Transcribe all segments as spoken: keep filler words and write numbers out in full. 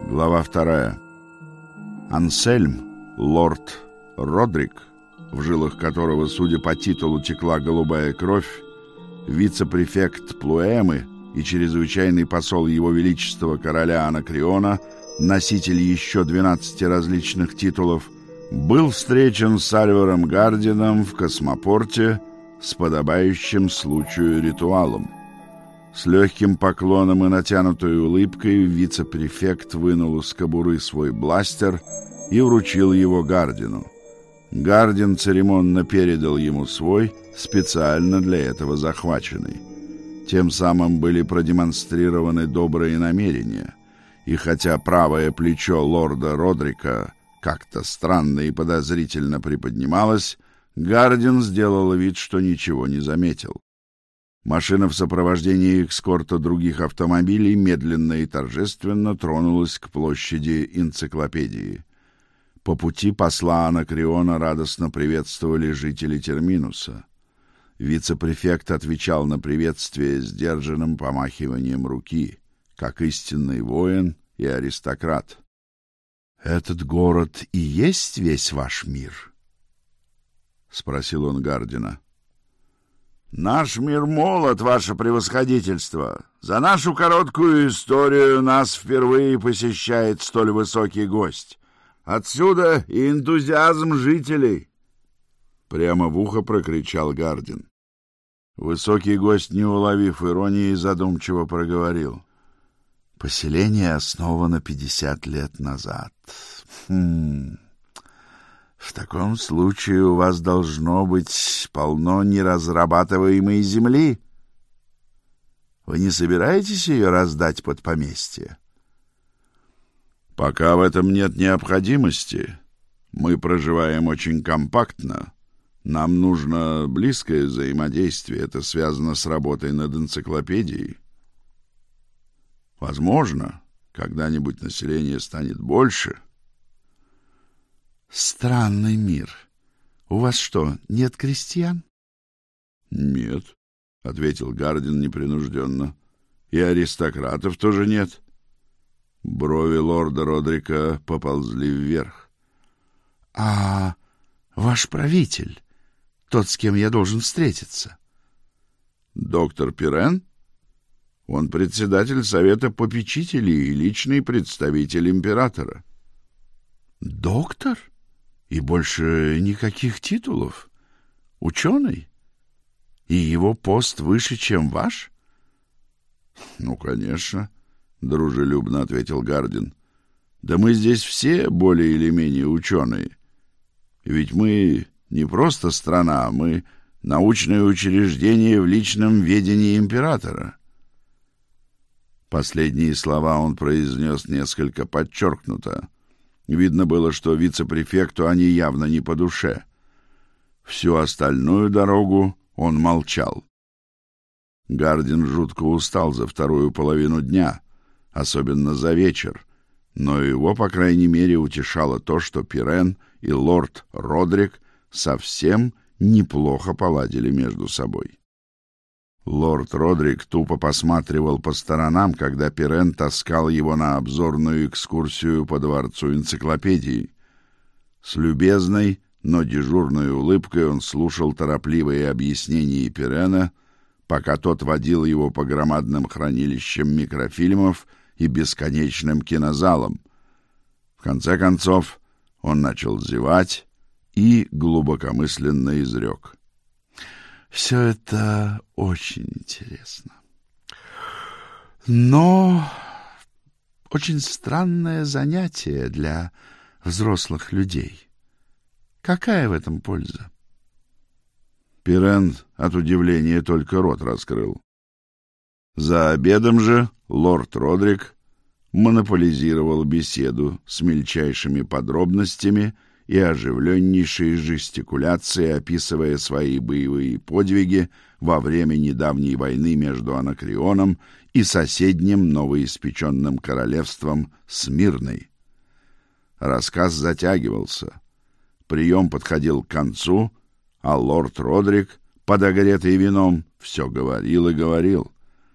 Глава вторая. Ансельм, лорд Родрик, в жилах которого, судя по титулу, текла голубая кровь, вице-префект Плуэмы и чрезвычайный посол Его Величества короля Анакреона, носитель еще двенадцати различных титулов, был встречен с Альваром Гардином в космопорте с подобающим случаю ритуалом. С легким поклоном и натянутой улыбкой вице-префект вынул из кобуры свой бластер и вручил его Гардину. Гардин церемонно передал ему свой, специально для этого захваченный. Тем самым были продемонстрированы добрые намерения, и хотя правое плечо лорда Родрика как-то странно и подозрительно приподнималось, Гардин сделал вид, что ничего не заметил. Машина в сопровождении эскорта других автомобилей медленно и торжественно тронулась к площади энциклопедии. По пути посла Анакреона радостно приветствовали жители Терминуса. Вице-префект отвечал на приветствие сдержанным помахиванием руки, как истинный воин и аристократ. «Этот город и есть весь ваш мир?» — спросил он Гардина. «Наш мир молод, ваше превосходительство. За нашу короткую историю нас впервые посещает столь высокий гость. Отсюда и энтузиазм жителей!» Прямо в ухо прокричал Гардин. Высокий гость, не уловив иронии, задумчиво проговорил: «Поселение основано пятьдесят лет назад. Хм... В таком случае у вас должно быть полно неразрабатываемой земли. Вы не собираетесь ее раздать под поместье?» «Пока в этом нет необходимости. Мы проживаем очень компактно. Нам нужно близкое взаимодействие. Это связано с работой над энциклопедией. Возможно, когда-нибудь население станет больше». «Странный мир. У вас что, нет крестьян?» «Нет», — ответил Гардин непринужденно. «И аристократов тоже нет». Брови лорда Родрика поползли вверх. «А ваш правитель, тот, с кем я должен встретиться?» «Доктор Пирен? Он председатель совета попечителей и личный представитель императора». «Доктор? И больше никаких титулов? Ученый? И его пост выше, чем ваш?» «Ну, конечно», — дружелюбно ответил Гардин. «Да мы здесь все более или менее ученые. Ведь мы не просто страна, мы научное учреждение в личном ведении императора». Последние слова он произнес несколько подчеркнуто. Видно было, что вице-префекту они явно не по душе. Всю остальную дорогу он молчал. Гардин жутко устал за вторую половину дня, особенно за вечер, но его, по крайней мере, утешало то, что Пирен и лорд Родрик совсем неплохо поладили между собой. Лорд Родрик тупо посматривал по сторонам, когда Пирен таскал его на обзорную экскурсию по дворцу энциклопедии. С любезной, но дежурной улыбкой он слушал торопливые объяснения Пирена, пока тот водил его по громадным хранилищам микрофильмов и бесконечным кинозалам. В конце концов он начал зевать и глубокомысленно изрек: «Все это очень интересно. Но очень странное занятие для взрослых людей. Какая в этом польза?» Пирен от удивления только рот раскрыл. За обедом же лорд Родрик монополизировал беседу с мельчайшими подробностями и оживленнейшей жестикуляцией, описывая свои боевые подвиги во время недавней войны между Анакреоном и соседним новоиспеченным королевством Смирной. Рассказ затягивался. Прием подходил к концу, а лорд Родрик, подогретый вином, все говорил и говорил.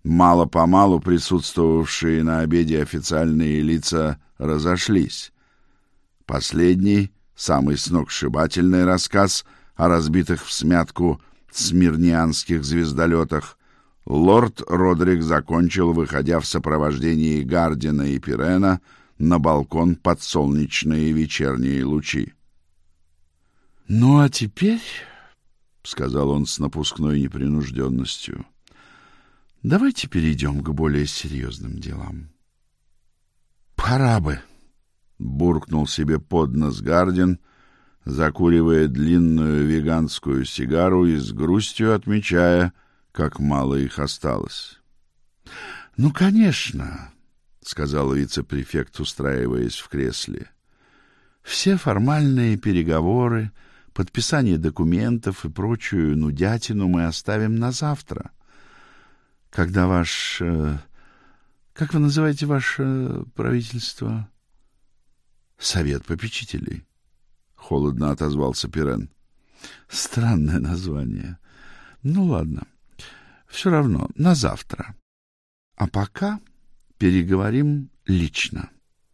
Мало-помалу присутствовавшие на обеде официальные лица разошлись. Последний, самый сногсшибательный рассказ о разбитых всмятку смирнианских звездолетах лорд Родрик закончил, выходя в сопровождении Гардина и Пирена на балкон под солнечные вечерние лучи. «Ну, а теперь, — сказал он с напускной непринужденностью, — давайте перейдем к более серьезным делам». «Пора бы», — буркнул себе под нос Гардин, закуривая длинную веганскую сигару и с грустью отмечая, как мало их осталось. — Ну, конечно, — сказал вице-префект, устраиваясь в кресле. — Все формальные переговоры, подписание документов и прочую нудятину мы оставим на завтра, когда ваш... Э, как вы называете ваше правительство? — Совет попечителей. — холодно отозвался Пирен. — Странное название. Ну, ладно. Все равно, на завтра. А пока переговорим лично.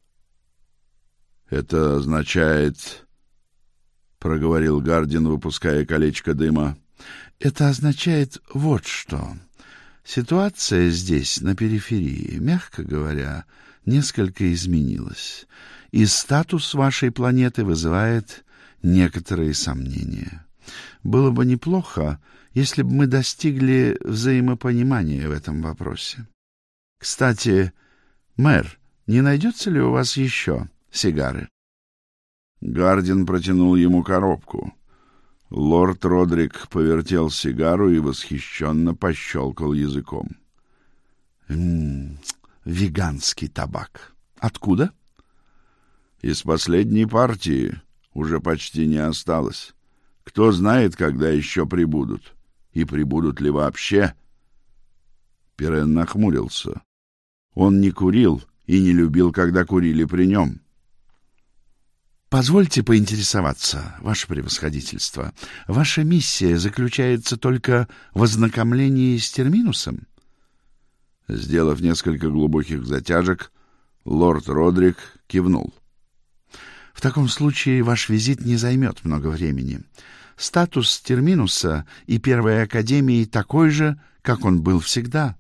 — Это означает... — проговорил Гардин, выпуская колечко дыма. — Это означает вот что. Ситуация здесь, на периферии, мягко говоря, несколько изменилась, и статус вашей планеты вызывает некоторые сомнения. Было бы неплохо, если бы мы достигли взаимопонимания в этом вопросе. Кстати, мэр, не найдется ли у вас еще сигары? Гардин протянул ему коробку. Лорд Родрик повертел сигару и восхищенно пощелкал языком. М-м, веганский табак. Откуда? Из последней партии. Уже почти не осталось. Кто знает, когда еще прибудут. И прибудут ли вообще? Пирен нахмурился. Он не курил и не любил, когда курили при нем. Позвольте поинтересоваться, ваше превосходительство. Ваша миссия заключается только в ознакомлении с терминусом? Сделав несколько глубоких затяжек, лорд Родрик кивнул. В таком случае ваш визит не займет много времени. Статус терминуса и Первой Академии такой же, как он был всегда.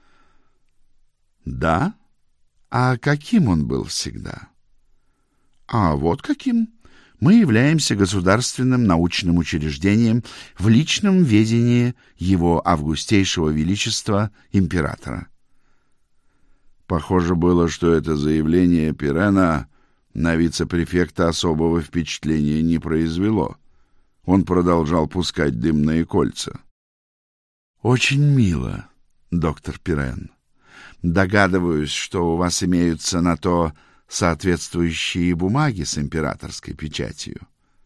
Да? А каким он был всегда? А вот каким. Мы являемся государственным научным учреждением в личном ведении его августейшего величества императора. Похоже было, что это заявление Пирена на вице-префекта особого впечатления не произвело. Он продолжал пускать дымные кольца. Очень мило, доктор Пирен. Догадываюсь, что у вас имеются на то соответствующие бумаги с императорской печатью.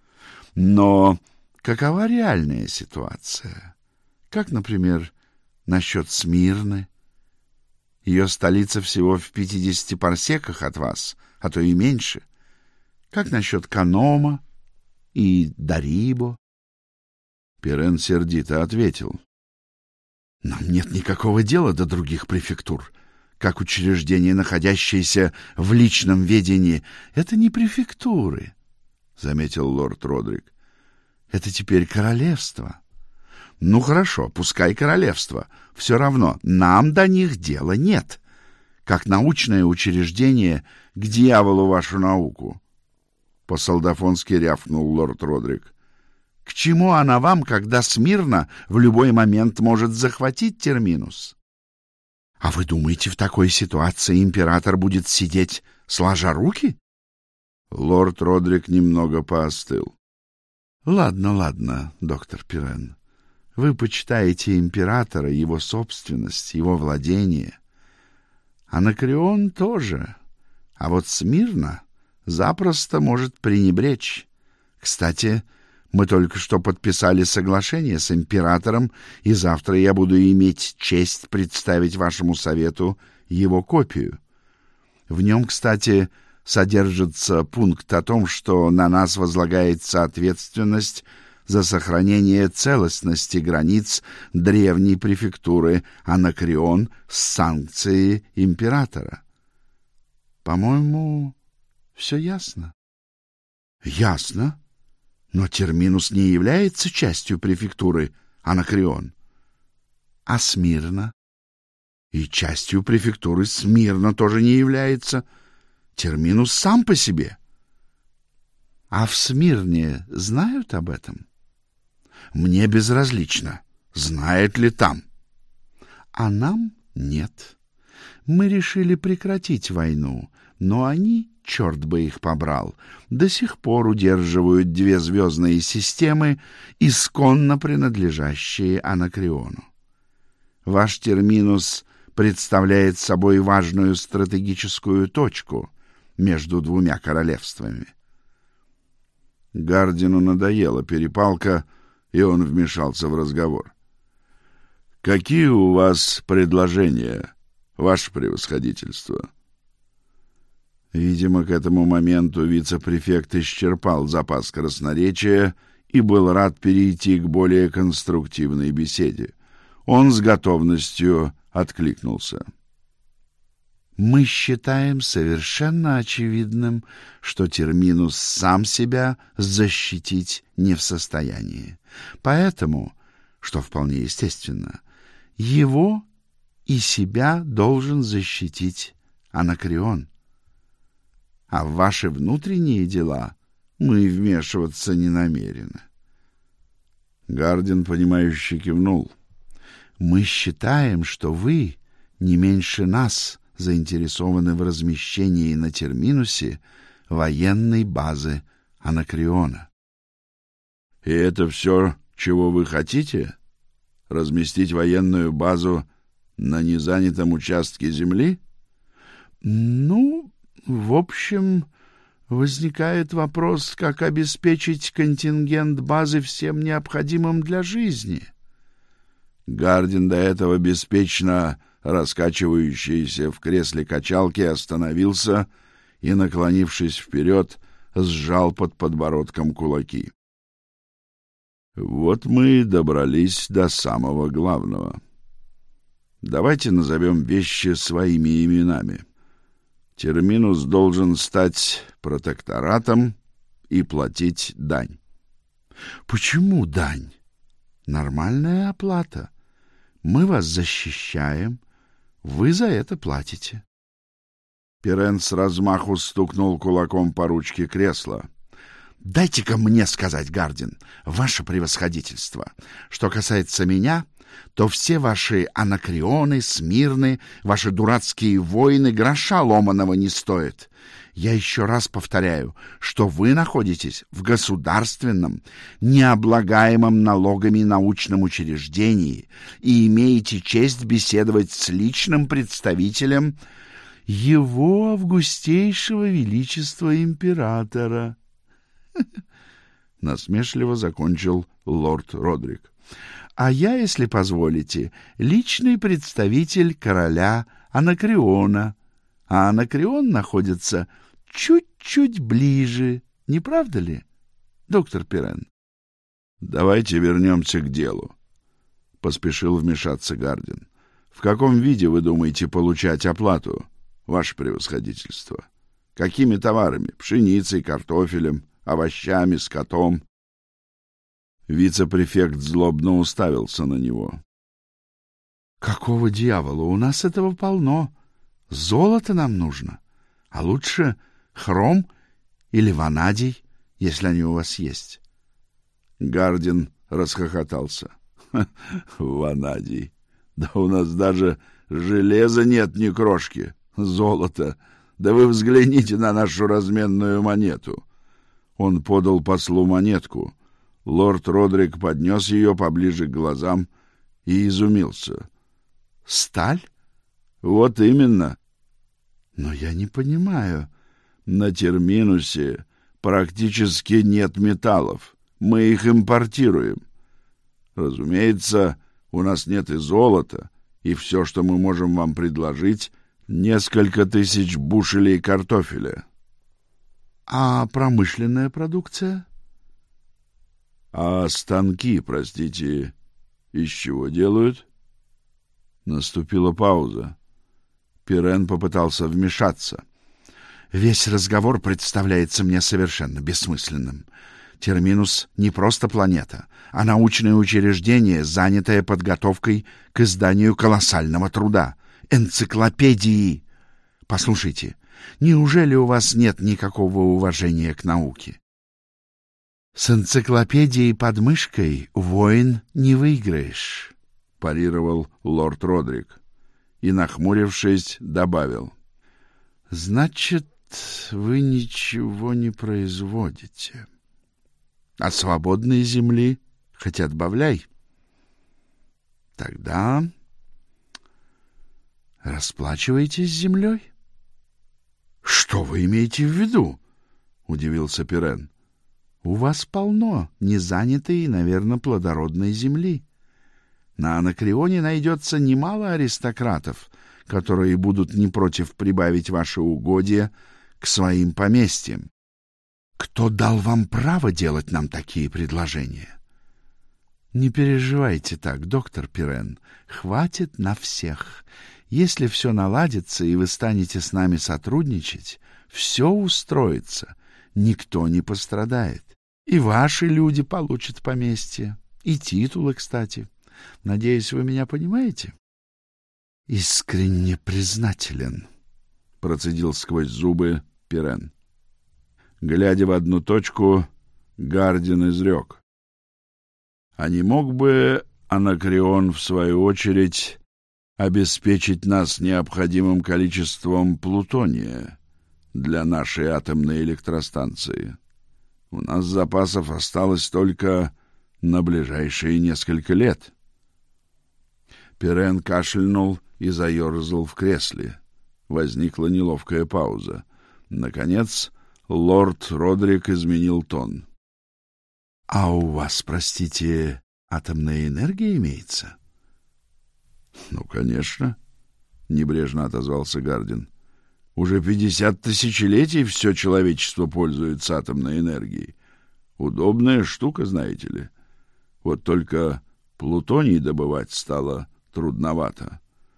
Но какова реальная ситуация? Как, например, насчет Смирны? Ее столица всего в пятидесяти парсеках от вас, а то и меньше. Как насчет Канома и Дарибо? Пирен сердито ответил. Нам нет никакого дела до других префектур. Как учреждения, находящиеся в личном ведении, это не префектуры, — заметил лорд Родрик. Это теперь королевство. Ну хорошо, пускай королевство. Все равно нам до них дела нет. Как научное учреждение, к дьяволу вашу науку. По-солдафонски рявкнул лорд Родрик. К чему она вам, когда Смирна в любой момент может захватить терминус? А вы думаете, в такой ситуации император будет сидеть сложа руки? Лорд Родрик немного поостыл. Ладно, ладно, доктор Пирен. Вы почитаете императора, его собственность, его владение. Анакреон тоже. А вот Смирна запросто может пренебречь. Кстати, мы только что подписали соглашение с императором, и завтра я буду иметь честь представить вашему совету его копию. В нем, кстати, содержится пункт о том, что на нас возлагается ответственность за сохранение целостности границ древней префектуры Анакреон с санкцией императора. По-моему, все ясно. Ясно. Но Терминус не является частью префектуры Анакреон. А Смирна? И частью префектуры Смирна тоже не является. Терминус сам по себе. А в Смирне знают об этом? Мне безразлично, знает ли там. А нам нет. Мы решили прекратить войну, но они, черт бы их побрал, до сих пор удерживают две звездные системы, исконно принадлежащие Анакреону. Ваш Терминус представляет собой важную стратегическую точку между двумя королевствами. Гардину надоела перепалка, и он вмешался в разговор. «Какие у вас предложения, ваше превосходительство?» Видимо, к этому моменту вице-префект исчерпал запас красноречия и был рад перейти к более конструктивной беседе. Он с готовностью откликнулся. Мы считаем совершенно очевидным, что Терминус сам себя защитить не в состоянии. Поэтому, что вполне естественно, его и себя должен защитить Анакреон. А в ваши внутренние дела мы вмешиваться не намерены. Гардин, понимающе кивнул. Мы считаем, что вы не меньше нас заинтересованы в размещении на Терминусе военной базы Анакреона. И это все, чего вы хотите? Разместить военную базу на незанятом участке земли? Ну, в общем, возникает вопрос, как обеспечить контингент базы всем необходимым для жизни. Гардин, до этого беспечно раскачивающийся в кресле качалки, остановился и, наклонившись вперед, сжал под подбородком кулаки. Вот мы и добрались до самого главного. Давайте назовем вещи своими именами. Терминус должен стать протекторатом и платить дань. Почему дань? Нормальная оплата. Мы вас защищаем, вы за это платите. Пирен с размаху стукнул кулаком по ручке кресла. Дайте-ка мне сказать, Гардин, ваше превосходительство. Что касается меня, то все ваши Анакреоны, Смирны, ваши дурацкие войны гроша ломаного не стоят. Я еще раз повторяю, что вы находитесь в государственном, необлагаемом налогами научном учреждении и имеете честь беседовать с личным представителем его августейшего величества императора. Насмешливо закончил лорд Родрик. А я, если позволите, личный представитель короля Анакреона. А Анакреон находится чуть-чуть ближе, не правда ли, доктор Пирен? Давайте вернемся к делу, поспешил вмешаться Гардин. В каком виде вы думаете получать оплату, ваше превосходительство? Какими товарами? Пшеницей, картофелем, овощами, скотом? Вице-префект злобно уставился на него. Какого дьявола? У нас этого полно. Золото нам нужно, а лучше хром или ванадий, если они у вас есть. Гардин расхохотался. Ванадий. Да у нас даже железа нет ни крошки. Золото. Да вы взгляните на нашу разменную монету. Он подал послу монетку. Лорд Родрик поднес ее поближе к глазам и изумился. Сталь? Вот именно. Но я не понимаю. На Терминусе практически нет металлов. Мы их импортируем. Разумеется, у нас нет и золота, и все, что мы можем вам предложить, несколько тысяч бушелей картофеля. А промышленная продукция? А станки, простите, из чего делают? Наступила пауза. Пирен попытался вмешаться. Весь разговор представляется мне совершенно бессмысленным. Терминус не просто планета, а научное учреждение, занятое подготовкой к изданию колоссального труда — энциклопедии. Послушайте, неужели у вас нет никакого уважения к науке? С энциклопедией под мышкой войн не выиграешь, парировал лорд Родрик и, нахмурившись, добавил: значит, вы ничего не производите. А свободной земли хоть отбавляй. Тогда расплачивайтесь с землей. Что вы имеете в виду? Удивился Пирен. У вас полно незанятой и, наверное, плодородной земли. На Анакреоне найдется немало аристократов, которые будут не против прибавить ваши угодья к своим поместьям. Кто дал вам право делать нам такие предложения? Не переживайте так, доктор Пирен. Хватит на всех. Если все наладится и вы станете с нами сотрудничать, все устроится, никто не пострадает. И ваши люди получат поместье, и титулы, кстати. Надеюсь, вы меня понимаете? Искренне признателен, процедил сквозь зубы Пирен. Глядя в одну точку, Гардин изрек: а не мог бы Анакреон, в свою очередь, обеспечить нас необходимым количеством плутония для нашей атомной электростанции? У нас запасов осталось только на ближайшие несколько лет. Пирен кашлянул и заерзал в кресле. Возникла неловкая пауза. Наконец, лорд Родрик изменил тон. — А у вас, простите, атомная энергия имеется? — Ну, конечно, — небрежно отозвался Гардин. — Уже пятьдесят тысячелетий все человечество пользуется атомной энергией. Удобная штука, знаете ли. Вот только плутоний добывать стало трудновато.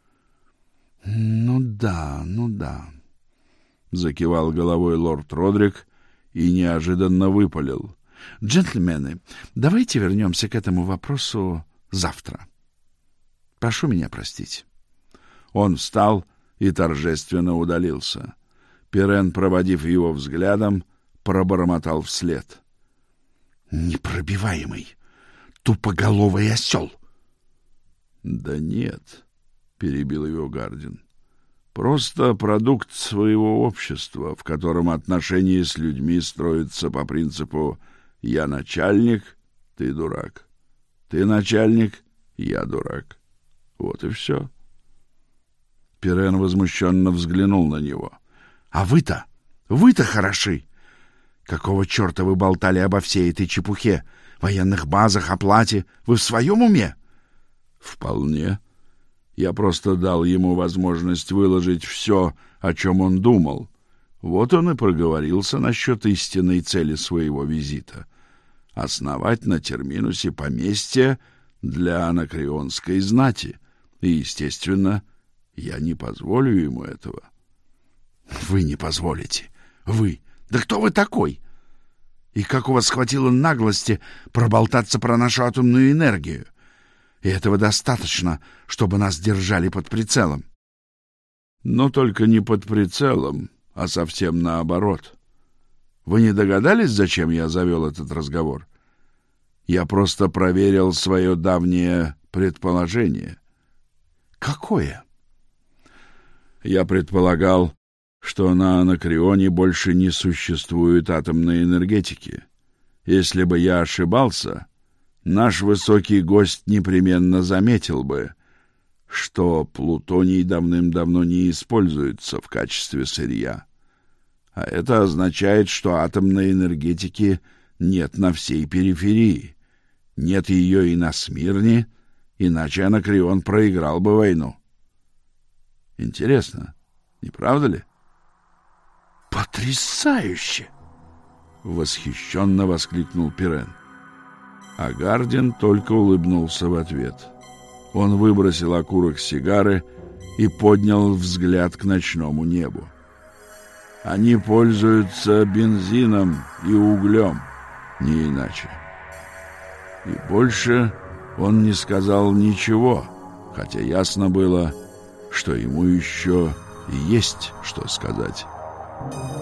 — Ну да, ну да, — закивал головой лорд Родрик и неожиданно выпалил: — Джентльмены, давайте вернемся к этому вопросу завтра. Прошу меня простить. Он встал и торжественно удалился. Пирен, проводив его взглядом, пробормотал вслед: — непробиваемый, тупоголовый осел! — Да нет, — перебил его Гардин. — Просто продукт своего общества, в котором отношения с людьми строятся по принципу «я начальник, ты дурак», «ты начальник, я дурак». Вот и все. Пирен возмущенно взглянул на него. — А вы-то, вы-то хороши! Какого черта вы болтали обо всей этой чепухе? Военных базах, оплате? Вы в своем уме? — Вполне. Я просто дал ему возможность выложить все, о чем он думал. Вот он и проговорился насчет истинной цели своего визита — основать на Терминусе поместье для анакреонской знати. И, естественно, я не позволю ему этого. — Вы не позволите? Вы? Да кто вы такой? И как у вас хватило наглости проболтаться про нашу атомную энергию? И этого достаточно, чтобы нас держали под прицелом. Но только не под прицелом, а совсем наоборот. Вы не догадались, зачем я завел этот разговор? Я просто проверил свое давнее предположение. Какое? Я предполагал, что на Анакреоне больше не существует атомной энергетики. Если бы я ошибался, наш высокий гость непременно заметил бы, что плутоний давным-давно не используется в качестве сырья. А это означает, что атомной энергетики нет на всей периферии. Нет ее и на Смирне, иначе Анакреон проиграл бы войну. Интересно, не правда ли? Потрясающе! Восхищенно воскликнул Пирен. А Гардин только улыбнулся в ответ. Он выбросил окурок сигары и поднял взгляд к ночному небу. Они пользуются бензином и углем, не иначе. И больше он не сказал ничего, хотя ясно было, что ему еще есть что сказать.